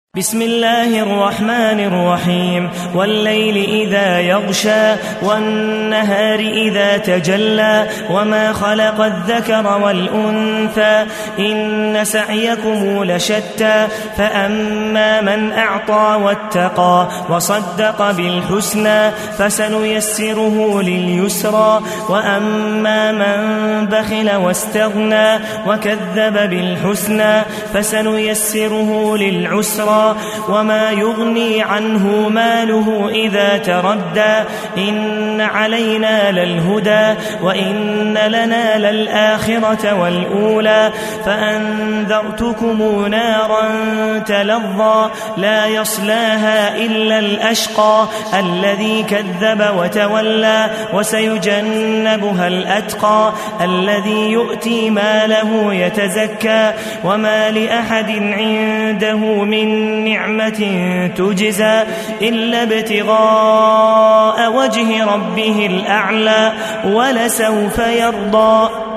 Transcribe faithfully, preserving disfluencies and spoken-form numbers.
بسم الله الرحمن الرحيم والليل إذا يغشى والنهار إذا تجلى وما خلق الذكر والأنثى إن سعيكم لشتى فأما من أعطى واتقى وصدق بالحسنى فسنيسره لليسرى وأما من بخل واستغنى وكذب بالحسنى فسنيسره للعسرى وما يغني عنه ماله إذا تردى إن علينا للهدى وإن لنا للآخرة والأولى فأنذرتكم نارا تلظى لا يصلاها إلا الأشقى الذي كذب وتولى وسيجنبها الأتقى الذي يؤتي ماله يتزكى وما لأحد عنده من نعمة تجزى إلا ابتغاء وجه ربه الأعلى ولسوف يرضى.